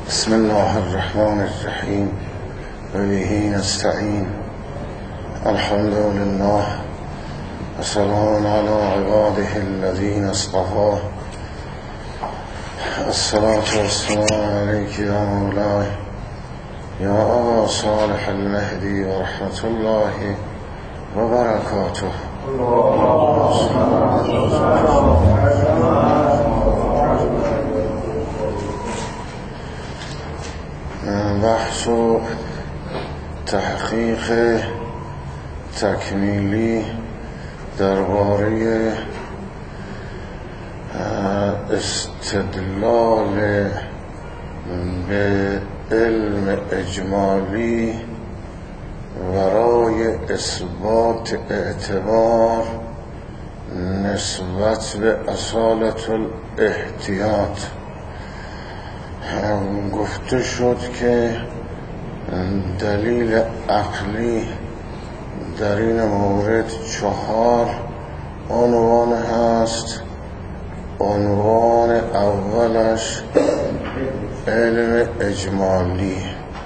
بسم الله الرحمن الرحیم و به نستعین. الحمد لله و سلام علی عباده الذین اصطفی. الصلاة والسلام علیک یا مولای یا ابا صالح المهدی و رحمت الله و برکاته. بحث و تحقیق تکمیلی درباره استدلال به علم اجمالی برای اثبات اعتبار نسبت به اصالت الاحتیاط. گفته شد که دلیل عقلی در این مورد 4 عنوان هست. عنوان اولش علم اجمالی،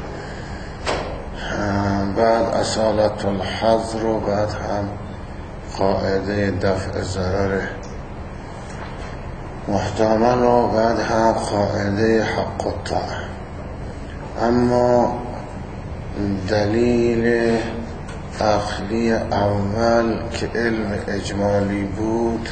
بعد اصالت الحظر و بعد هم قاعده دفع ضرر محتمل و بعد هم قاعده حق الطاعه. اما دلیل عقلی اول که علم اجمالی بود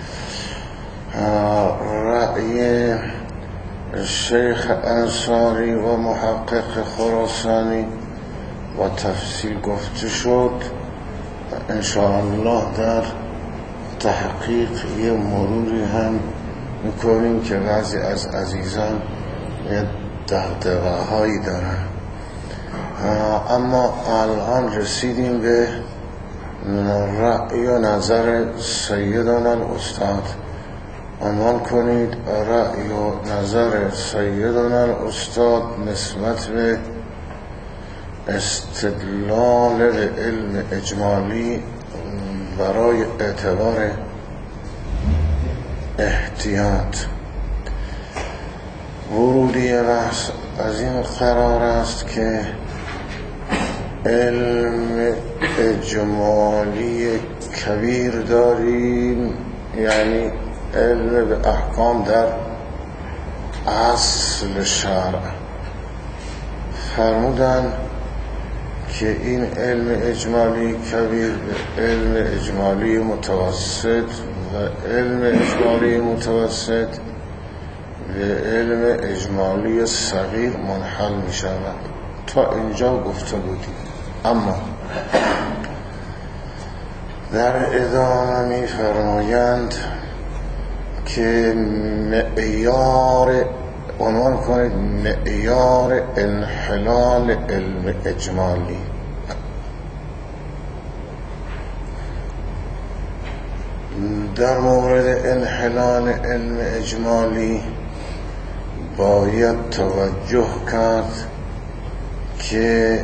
رأی شیخ انصاری و محقق خراسانی و تفصیل گفته شد. انشاءالله در تحقیق یه مروری هم میکنیم که بعضی از عزیزان یه دغدغه هایی دارن. اما الان رسیدیم به رأی و نظر سیدنا الاستاد. عنوان کنید رأی و نظر سیدنا الاستاد نسبت به استدلال به علم اجمالی برای اعتبار احتیاط. ورودی بحث از این قرار است که علم اجمالی کبیر داریم، یعنی علم به احکام در اصل شرع. فرمودن که این علم اجمالی کبیر به علم اجمالی متوسط و علم اجمالی متوسط به علم اجمالی صغیر منحل می شود. تا اینجا گفته بودیم. اما در ادامه می فرمایند که معیار، عنوان کنید معیار انحلال علم اجمالی. در مورد انحلال علم اجمالی باید توجه کرد که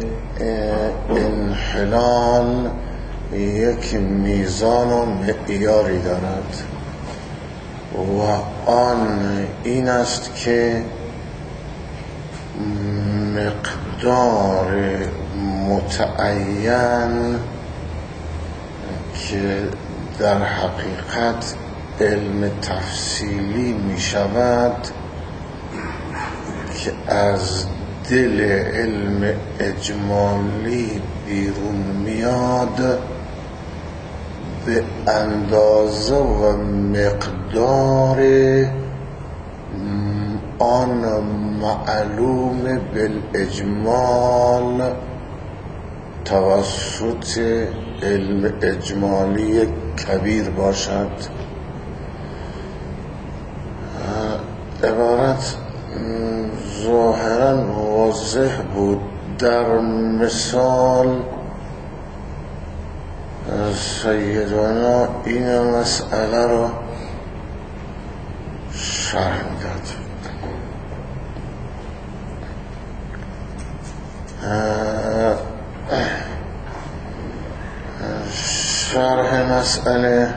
انحلال یک میزان و معیاری دارد و آن این است که مقدار متعین که در حقیقت علم تفصیلی می شود که از دل علم اجمالی بیرون میاد به اندازه و مقدار آن معلوم بالاجمال توسط علم اجمالی کبیر باشد. عبارت ظاهرا واضح بود. در مثال سیدنا این مسئله را شرح داد. شرح مسئله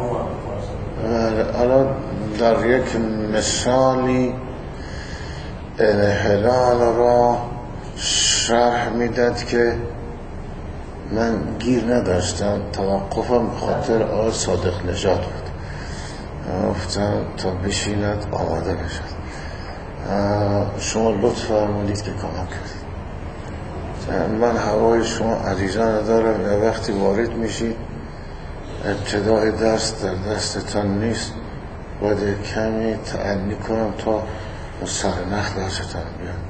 الان در یک مثالی انحلال را شرح میداد که من گیر نداشتم، توقفم به خاطر آقای صادق نژاد بود. گفتم تا بشیند آماده بشد. شما لطف فرمودید که کمک کردید. من هوای شما عزیزان دارم و وقتی وارد میشید ابتدای درس در دستتان نیست، باید کمی تأنی کنم تا سرنخ درستان بیان.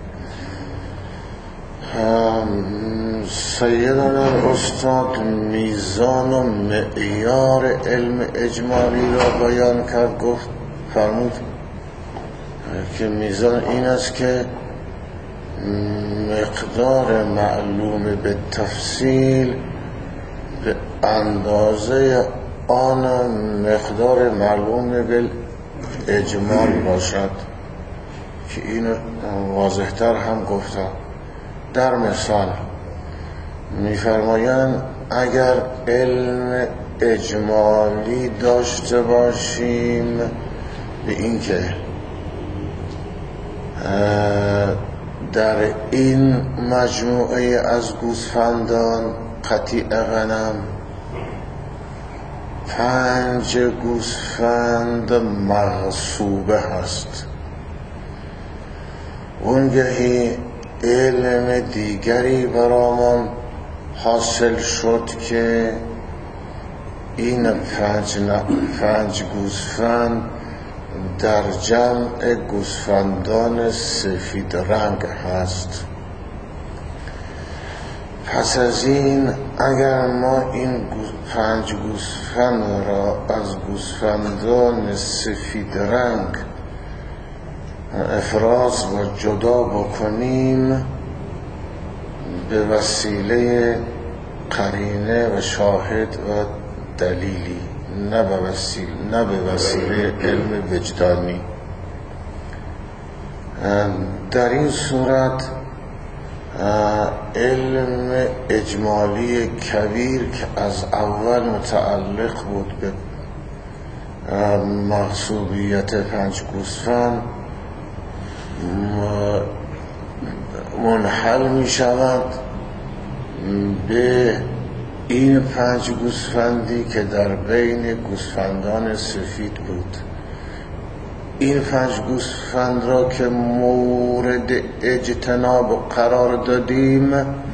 سیدنا استاد میزان و معیار علم اجمالی را بیان کرد. گفت فرمود که میزان این است که مقدار معلوم به تفصیل به اندازه آن مقدار معلوم به اجمال باشد، که این واضحتر هم گفتم. در مثال می‌فرمایند اگر علم اجمالی داشته باشیم به این که در این مجموعه از گوسفندان قطیع غنم 5 گوسفند مغصوبه هست، اونگهی علم دیگری برامون حاصل شد که این 5 گوسفند در جمع گوسفندان سفید رنگ هست. پس از این اگر ما این 5 گوسفند را از گوسفندان سفید رنگ افراز و جدا بکنیم به وسیله قرینه و شاهد و دلیلی، نه به وسیله علم وجدانی، در این صورت علم اجمالی کبیر که از اول متعلق بود به مغصوبیت 5 گوسفند منحل می شود به این 5 گوسفندی که در بین گوسفندان سفید بود. این 5 گوسفند را که مورد اجتناب قرار دادیم،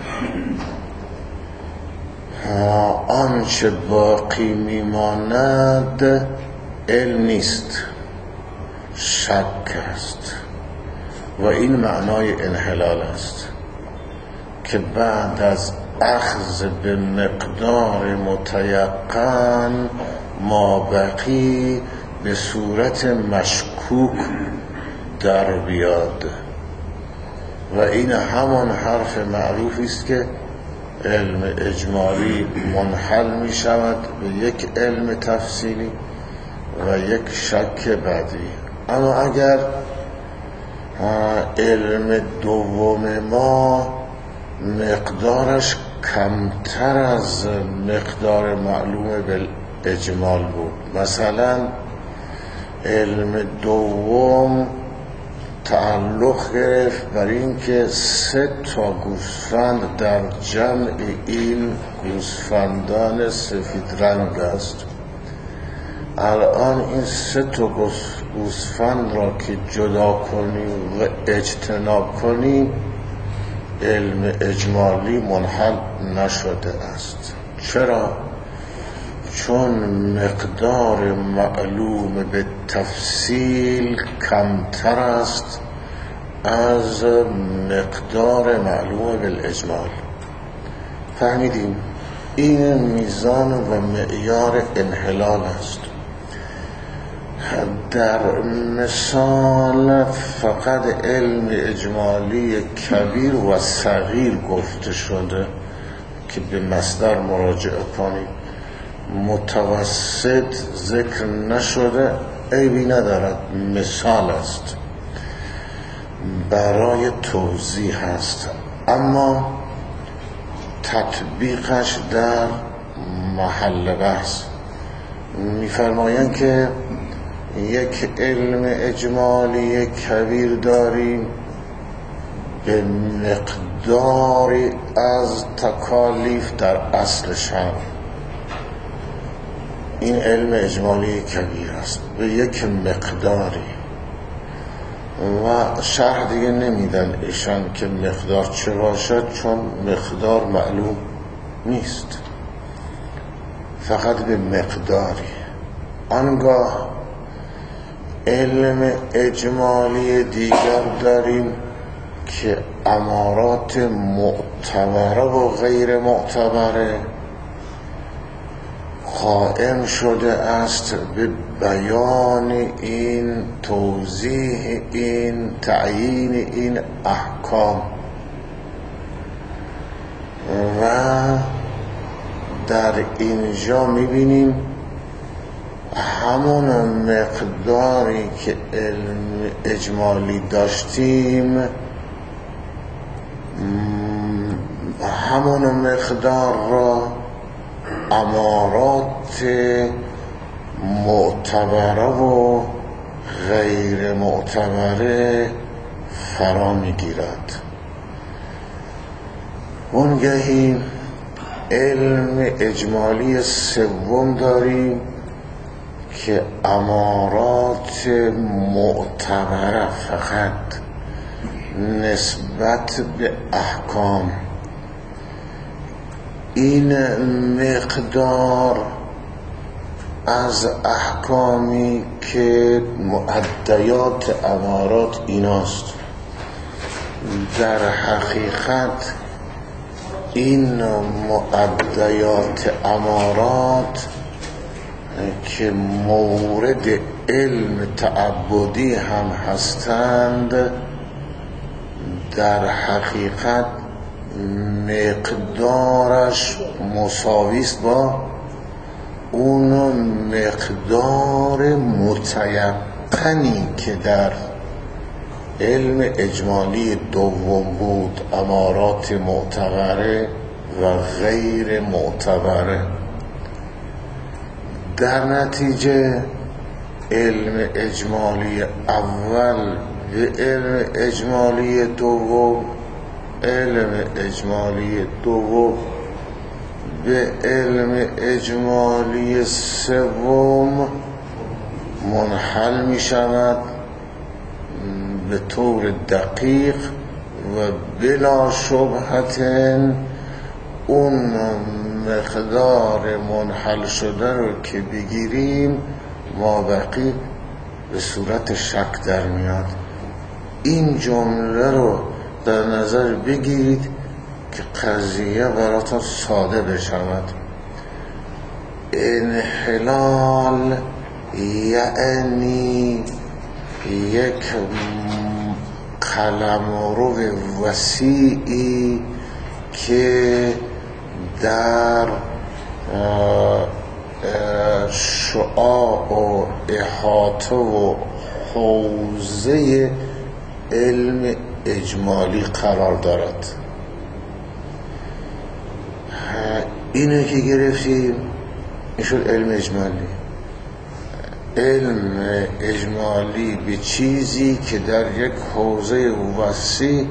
آنچه باقی میماند علم نیست، شک است، و این معنای انحلال است که بعد از اخذ به مقدار متیقن ما بقی به صورت مشکوک در بیاد. و این همان حرف معروفی است که علم اجمالی منحل می شود به یک علم تفصیلی و یک شک بعدی. اما اگر علم دوم ما مقدارش کمتر از مقدار معلوم بالاجمال بود، مثلا علم دوم تعلق گرفت بر این که 3 گوسفند در جمع این گوسفندان سفید رنگ است، الان این 3 گوسفند را که جدا کنیم و اجتناب کنیم علم اجمالی منحل نشده است. چرا؟ چون مقدار معلوم به تفصیل کمتر است از مقدار معلوم بالاجمال. فهمیدیم؟ این میزان و معیار انحلال است. در مثال فقط علم اجمالی کبیر و صغیر گفته شده که به مصدر مراجعه کنید، متوسط ذکر نشده، عیبی ندارد، مثال است، برای توضیح است، اما تطبیقش در محل بحث. می‌فرمایند که یک علم اجمالی کبیر داریم به مقداری از تکالیف در اصل شرع. این علم اجمالی کبیر است به یک مقداری و شرح دیگه نمیدن ایشان که مقدار چه باشد، چون مقدار معلوم نیست، فقط به مقداری. آنگاه علم اجمالی دیگر داریم که امارات معتبره و غیر معتبره قائم شده است به بیان این، توضیح این، تعیین این احکام و در اینجا میبینیم همون مقداری که علم اجمالی داشتیم همون مقدار را امارات معتبره و غیر معتبره فرا میگیرد. اونگهی علم اجمالی سوم داریم که امارات معتبره فقط نسبت به احکام، این مقدار از احکامی که مؤدیات امارات ایناست، در حقیقت این مؤدیات امارات که مورد علم تعبدی هم هستند در حقیقت مقدارش مساوی است با اون مقدار متیقنی که در علم اجمالی دوم بود، امارات معتبره و غیر معتبره. در نتیجه علم اجمالی اول به علم اجمالی دوم، علم اجمالی دوم به علم اجمالی سوم منحل می شود به طور دقیق و بلا شبهت. اون مقدار منحل شده رو که بگیریم ما بقی به صورت شک در میاد. این جمله رو در نظر بگیرید که قضیه براتون ساده بشود. انحلال یعنی یک قلمرو وسیعی که در شعاع و احاطه و حوزه علم اجمالی قرار دارد. اینو که گرفتیم این شد علم اجمالی. علم اجمالی به چیزی که در یک حوزه وسیع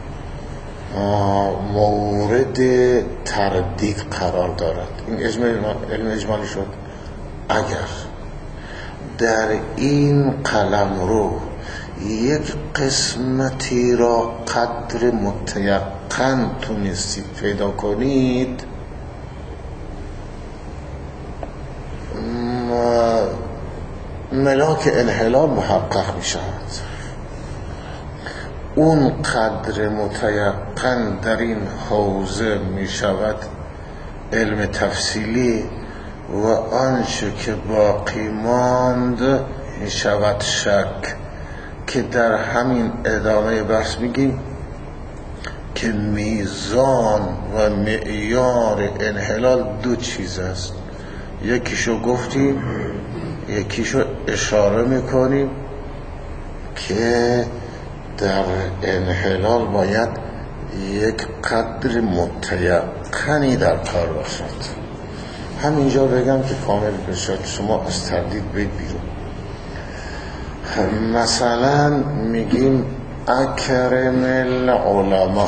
مورد تردید قرار دارد، این علم اجمالی شد. اگر در این قلمرو یک قسمتی را قدر متیقن تونستید پیدا کنید، ملاک انحلال محقق می شود. اون قدر متیقن در این حوزه می شود علم تفصیلی و آنچه که باقی ماند می شود شک، که در همین ادامه بحث میگیم که میزان و معیار انحلال دو چیز است. یکیشو گفتیم، یکیشو اشاره میکنیم که در انحلال باید یک قدر متیقنی در کار باشد. همینجا بگم که کامل بشد، شما از تردید بید بیرون. مثلا میگیم اکرم العلماء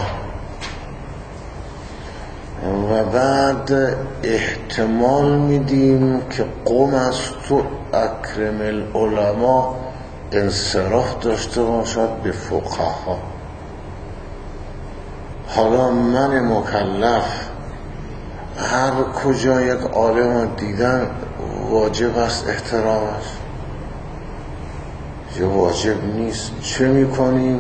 و بعد احتمال میدیم که قوم از تو اکرم العلماء انصراف داشته باشد به فقها. حالا من مکلف هر کجا یک عالم دیدن واجب است احترامش یا واجب نیست؟ چه میکنیم؟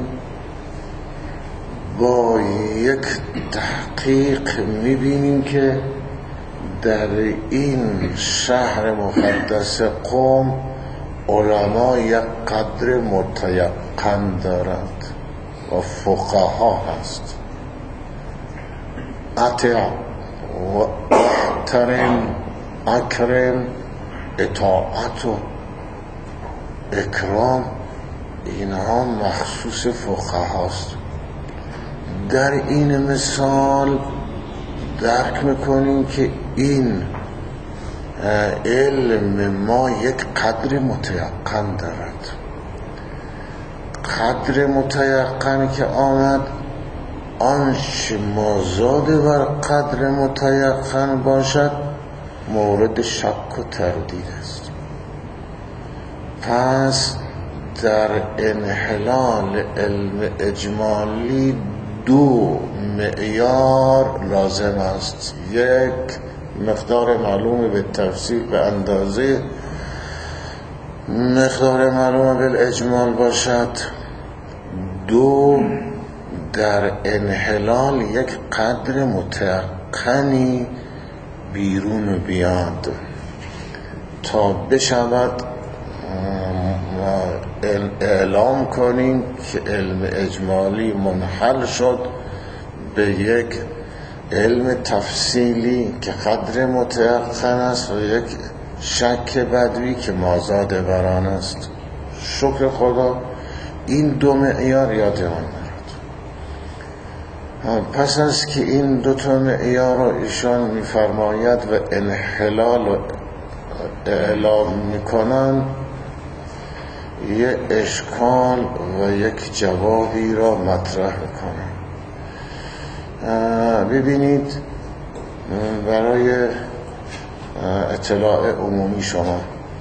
با یک تحقیق میبینیم که در این شهر مقدس قم علما یک قدر متیقن دارند و فقها هست. اطیع و احترم، اکرم، اطاعت و اکرام، اینها مخصوص فقهاست. در این مثال درک میکنیم که این علم ما یک قدر متیقن دارد. قدر متیقن که آمد، آنچه مازاد بر قدر متیقن باشد مورد شک و تردید است. پس در انحلال علم اجمالی دو معیار لازم است. یک مقدار معلوم به تفسیر به اندازه مقدار معلوم به اجمال باشد. دو در انحلال یک قدر متیقنی بیرون بیاد تا بشود اعلام کنیم که علم اجمالی منحل شد به یک علم تفصیلی که قدر متیقن است و یک شک بدوی که مازاد بران است. شکر خدا این دو معیار یادمان برد. پس از که این دو تا معیار رو ایشان میفرماید و انحلال و اعلام میکنن، یه اشکال و یک جوابی را مطرح کنم. ببینید، برای اطلاع عمومی شما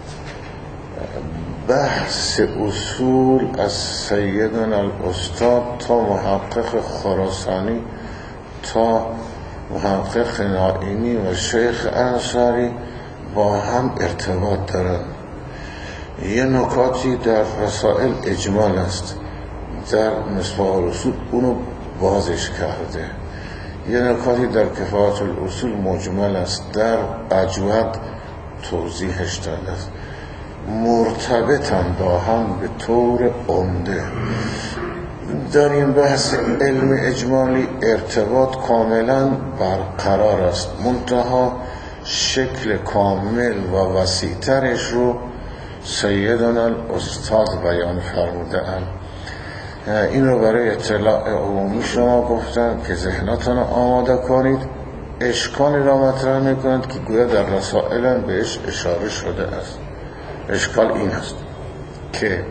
بحث اصول از سیدنا الاستاد تا محقق خراسانی تا محقق نائینی و شیخ انصاری با هم ارتباط دارند. یه نکاتی در رسائل اجمال است، در مصباح الاصول اونو بازش کرده. یه نکاتی در کفایت الاصول مجمل است، در اجود توضیحش داده است. مرتبطن با هم به طور عمده. در این بحث علم اجمالی ارتباط کاملا برقرار است، منتها شکل کامل و وسیع‌ترش رو سیدنا الاستاد بیان فرموده اند. این رو برای اطلاع عمومی شما گفتم که ذهناتون آماده کنید. اشکالی را مطرح میکنند که گویا در رسائل هم بهش اشاره شده است. اشکال این است که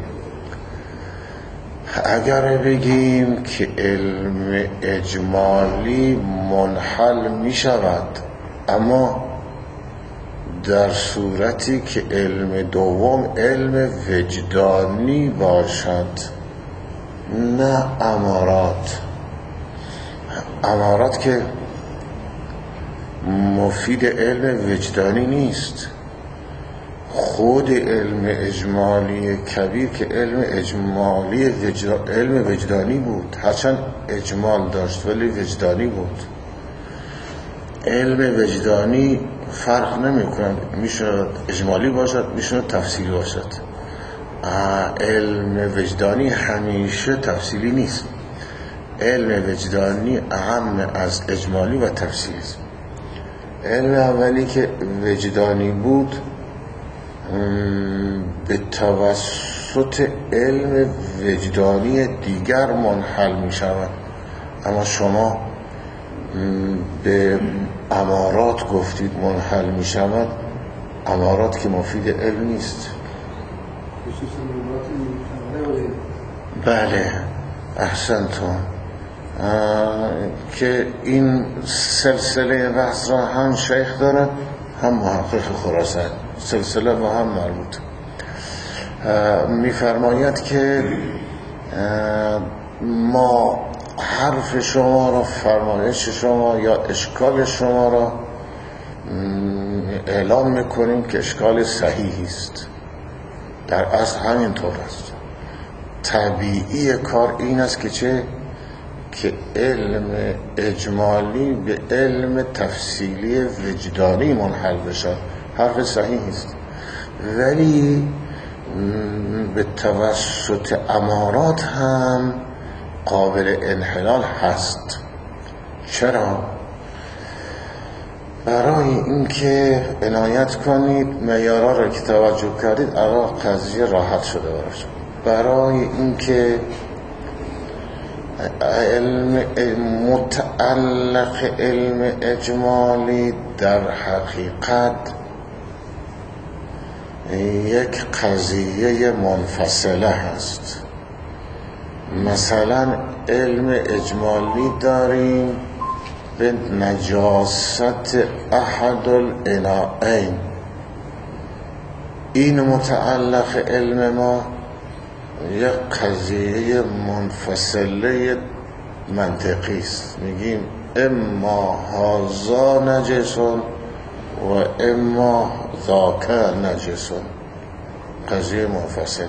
اگر بگیم که علم اجمالی منحل می شود، اما در صورتی که علم دوم علم وجدانی باشد، نه امارات که مفید علم وجدانی نیست. خود علم اجمالی کبیر که علم اجمالی علم وجدانی بود، هرچند اجمال داشت ولی وجدانی بود. علم وجدانی فرق نمی کنند، میشه اجمالی باشد میشه تفصیلی باشد. علم وجدانی همیشه تفصیلی نیست. علم وجدانی اهم از اجمالی و تفصیلی است. علم اولی که وجدانی بود به توسط علم وجدانی دیگر منحل می شود، اما شما به امارات گفتید منحل می شود. امارات که مفید علم نیست. بله، احسنتون. که این سلسله بحث را هم شیخ دارد هم محقق خراسان، سلسله با هم مربوط. میفرماید که ما حرف شما را، فرمایش شما یا اشکال شما را اعلام میکنیم که اشکال صحیحی است. در اصل همین طور است. طبیعی کار این است که چه؟ که علم اجمالی به علم تفصیلی وجدانی منحل بشد. حرف صحیح است، ولی به توسط امارات هم قابل انحلال هست. چرا؟ برای اینکه عنایت کنید معیارها را که توجه کردید الان قضیه راحت شده براشون. برای اینکه متعلق علم اجمالی در حقیقت یک قضیه منفصله هست. مثلا علم اجمالی داریم به نجاست احد الاناءین، این متعلق علم ما یک قضیه منفصله منطقی است. میگیم اما هذا نجس و اما ذاک نجس، قضیه منفصله.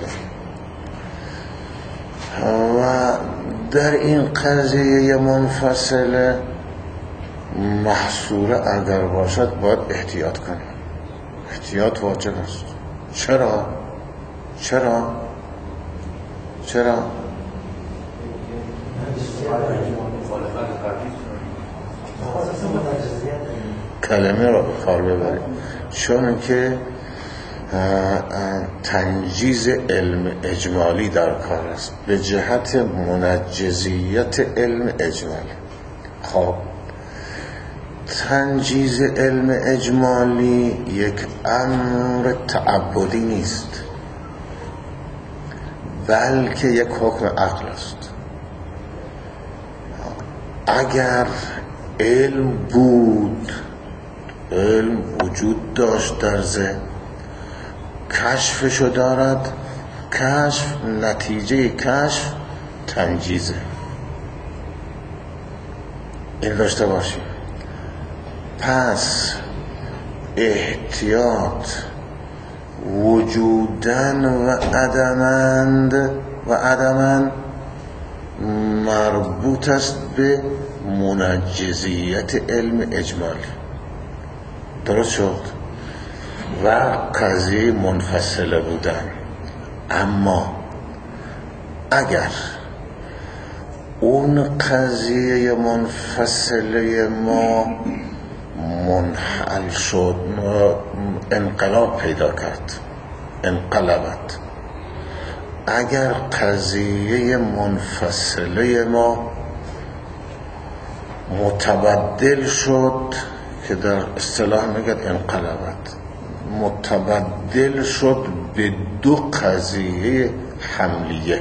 و در این قضیه منفصله محصوره اگر باشد باید احتیاط کنیم. احتیاط واجب است. چرا؟ کلمه را به کار ببریم، چون که تنجیز علم اجمالی در کار است به جهت منجزیت علم اجمالی. خب تنجیز علم اجمالی یک امر تعبدی نیست، بلکه یک حکم عقل است. اگر علم بود، علم وجود داشت در ذهن، کشفشو دارد، کشف نتیجه کشف تنجیزه. این داشته باشیم. پس احتیاط وجودن و عدمن مربوط است به منجزیت علم اجمالی. درست شد؟ و قضیه منفصله بودن. اما اگر اون قضیه منفصله ما منحل شد، انقلاب پیدا کرد، انقلبت، اگر قضیه منفصله ما متبدل شد، که در اصطلاح میگن انقلبت، متبدل شد به دو قضیه حملیه،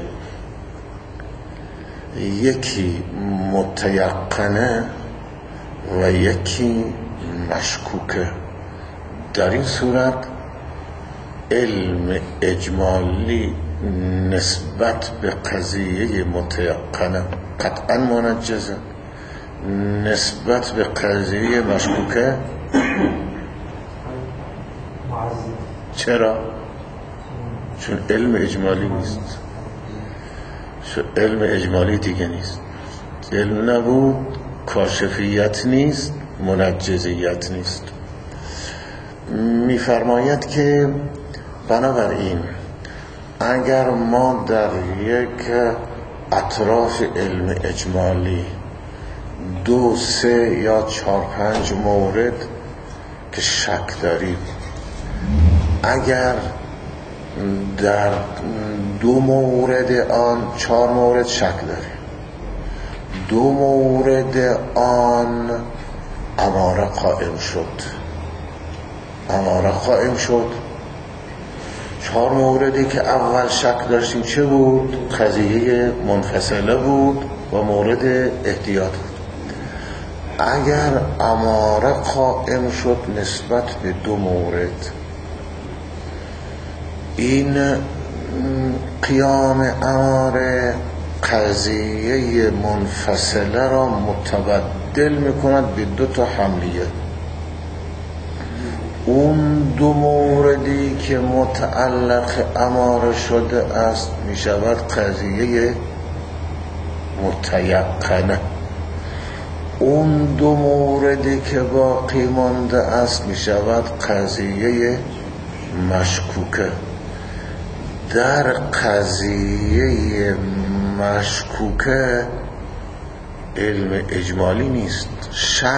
یکی متیقنه و یکی مشکوکه، در این صورت علم اجمالی نسبت به قضیه متیقنه قطعا منجزه، نسبت به قضیه مشکوکه چرا؟ چون علم اجمالی نیست، چون علم اجمالی دیگه نیست. علم نبود، کاشفیت نیست، منجزیت نیست. میفرماید که بنابراین اگر ما در یک اطراف علم اجمالی 2، 3 یا 4، 5 مورد که شک داریم، اگر در 2 مورد آن 4 مورد شک داریم، 2 مورد آن اماره قائم شد، 4 موردی که اول شک داشتیم چه بود؟ قضیه منفصله بود و مورد احتیاط بود. اگر اماره قائم شد نسبت به 2 مورد، این قیام اماره قضیه منفصله را متبدل میکند به 2 تا حملیه. اون 2 موردی که متعلق اماره شده است میشود قضیه متیقنه. اون 2 موردی که باقی مانده است میشود قضیه مشکوکه. در قضیه مشکوکه علم اجمالی نیست، شک.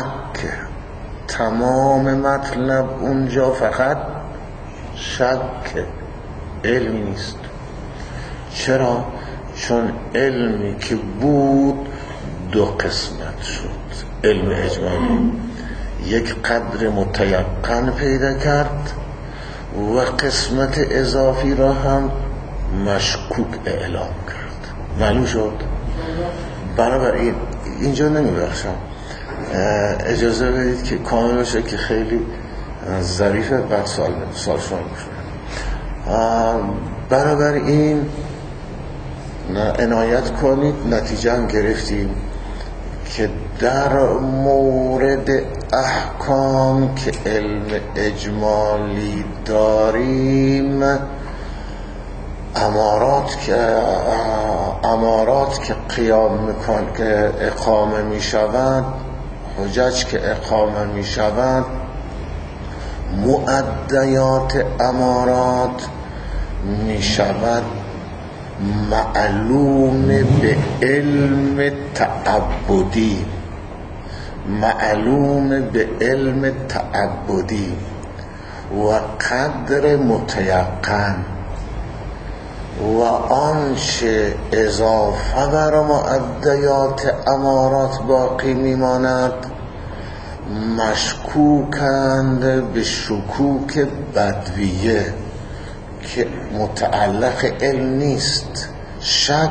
تمام مطلب اونجا فقط شک، علمی نیست. چرا؟ چون علمی که بود 2 قسمت شد. علم اجمالی یک قدر متیقن پیدا کرد و قسمت اضافی را هم مشکوک اعلام کرد. معلوم شد؟ بنابراین اینجا نمیبخشم، اجازه بدید که کامل بشه که خیلی ظریفه، بعد سال شما بشه. بنابراین عنایت کنید. نتیجه هم گرفتیم که در مورد احکام که علم اجمالی داریم، امارات که قیام میکن که اقامه میشوند، حجج که اقامه میشوند، مؤدیات امارات میشود معلوم به علم تعبدی، معلوم به علم تعبدی و قدر متیقن، و آنچه اضافه بر مؤدیات امارات باقی میماند مشکوکند به شکوک بدویه که متعلق علم نیست، شک.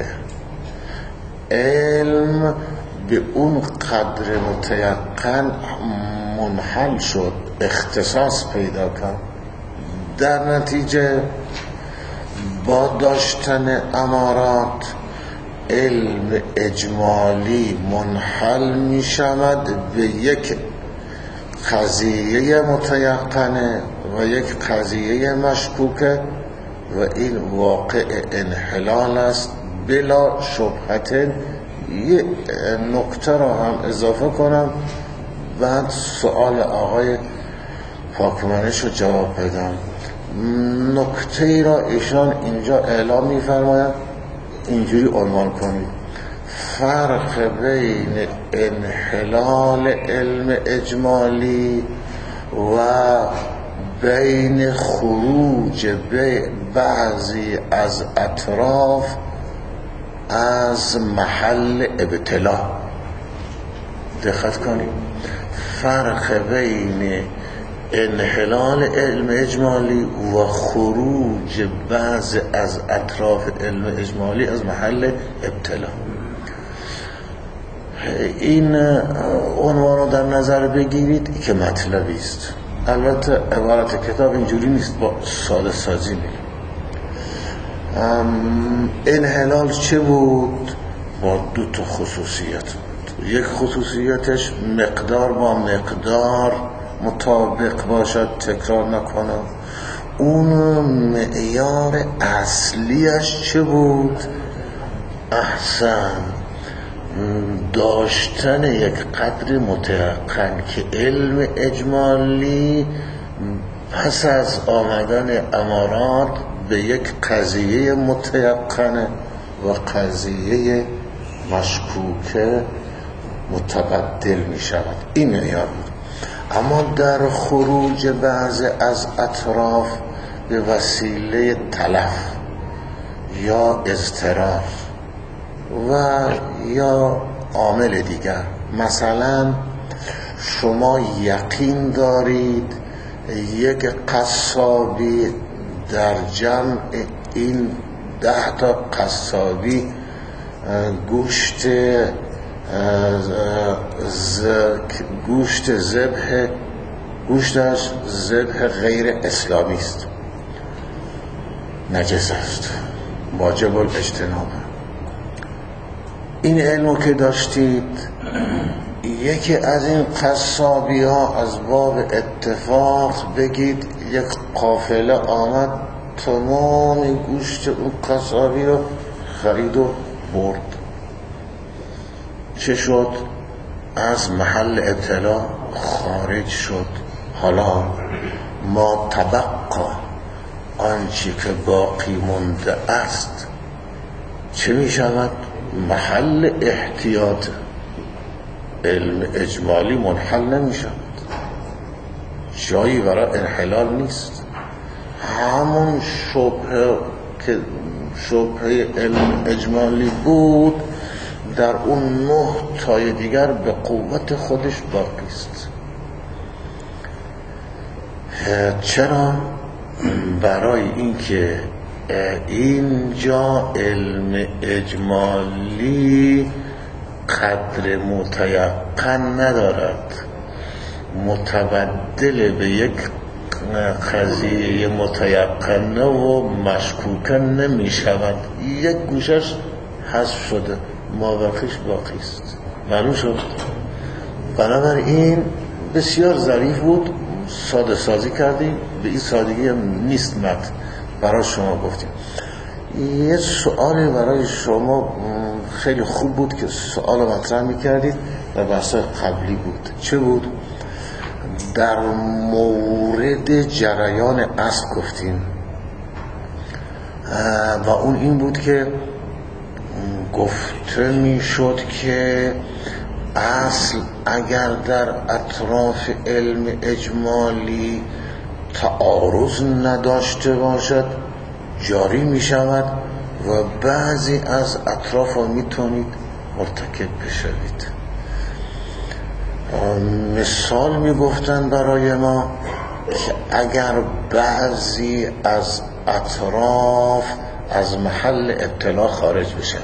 علم به اون قدر متیقن منحل شد، اختصاص پیدا کرد. در نتیجه با داشتن امارات علم اجمالی منحل می شود به یک قضیه متیقنه و یک قضیه مشکوکه و این واقع انحلال است بلا شبهت. یه نکته را هم اضافه کنم بعد سوال آقای پاکمنش رو جواب بدم. نکته ای را ایشان اینجا اعلام می‌فرمایند، اینجوری عنوان کنید: فرق بین انحلال علم اجمالی و بین خروج بعضی از اطراف از محل ابتلا. دقت کنید، فرق بین انحلال علم اجمالی و خروج بعض از اطراف علم اجمالی از محل ابتلا. این عنوان رو در نظر بگیرید که مطلبی است. البته عبارت کتاب اینجوری نیست، با ساده سازی میگه. انحلال چه بود؟ با 2 تا خصوصیت بود. یک خصوصیتش مقدار با مقدار مطابق باشد، تکرار نکنه. اون معیار اصلیش چه بود؟ احسن، داشتن یک قدر متیقن که علم اجمالی پس از آمدن امارات به یک قضیه متیقنه و قضیه مشکوکه متبدل می شود. این معیار بود. اما در خروج بعض از اطراف به وسیله تلف یا اضطرار و یا عامل دیگر، مثلا شما یقین دارید یک قصابی در جمع این 10 تا قصابی گوشتش ذبح غیر اسلامی است، نجس است، واجب الاجتناب. این علمو که داشتید، یکی از این قصابی ها از باب اتفاق بگید یک قافله آمد تمام گوشت اون قصابی رو خرید و برد، چه شد؟ از محل ابتلا خارج شد. حالا ما تبقا، آنچه که باقی مونده است چه می شود؟ محل احتیاط. علم اجمالی منحل نمی شود، جایی برای انحلال نیست. همون شبهه که شبهه علم اجمالی بود در اون 9 تای دیگر به قوت خودش باقی است. چرا؟ برای اینکه اینجا علم اجمالی قدر متیقن ندارد، متبدل به یک قضیه متیقنه و مشکوکه نمی شود. یک گوشش حذف شده، مابقیش باقی است. معلوم شد؟ بنابراین بسیار ظریف بود، ساده سازی کردیم، به این سادگی هم نیست متن برای شما گفتیم. یه سوالی برای شما خیلی خوب بود که سوال مطرح میکردید و بحث قبلی بود. چه بود؟ در مورد جریان اصل گفتیم و اون این بود که گفته میشد که اصل اگر در اطراف علم اجمالی تعارض نداشته باشد جاری می شود و بعضی از اطراف ها می تونید مرتکب بشوید. مثال می گفتن برای ما که اگر بعضی از اطراف از محل ابتلا خارج بشود،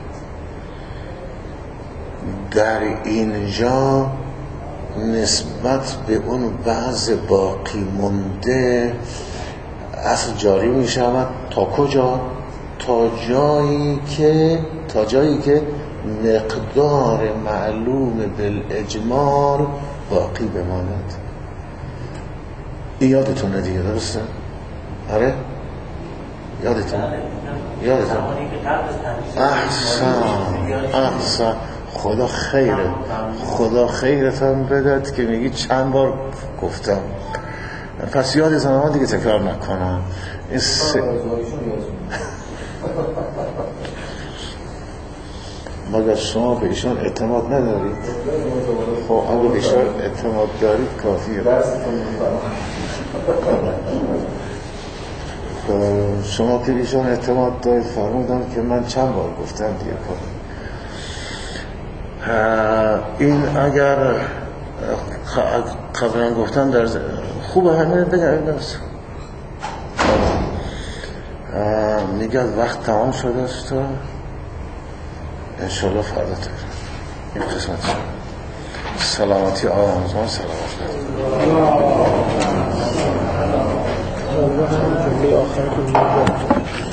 در اینجا نسبت به اون بعض باقی مونده اصل جاری می شود. تا کجا؟ تا جایی که مقدار معلوم بالاجمال باقی بماند. این یادتونه دیگه، درسته؟ آره؟ یادتون؟ احسن. خدا خیرتان بدد که میگی چند بار گفتم، پس یادتون ما دیگه تکرار نکنم. مگر شما به ایشان اعتماد ندارید؟ خب اگه به ایشان اعتماد دارید کافیه. شما که به ایشان اعتماد دارید فرمودم که من چند بار گفتم دیگه کنم. این اگر قبلا گفتم در خوبه همین بگم درست میگه وقت تمام شده است و انشالله فردا تر این قسمت سلامتی آرامزان سلامت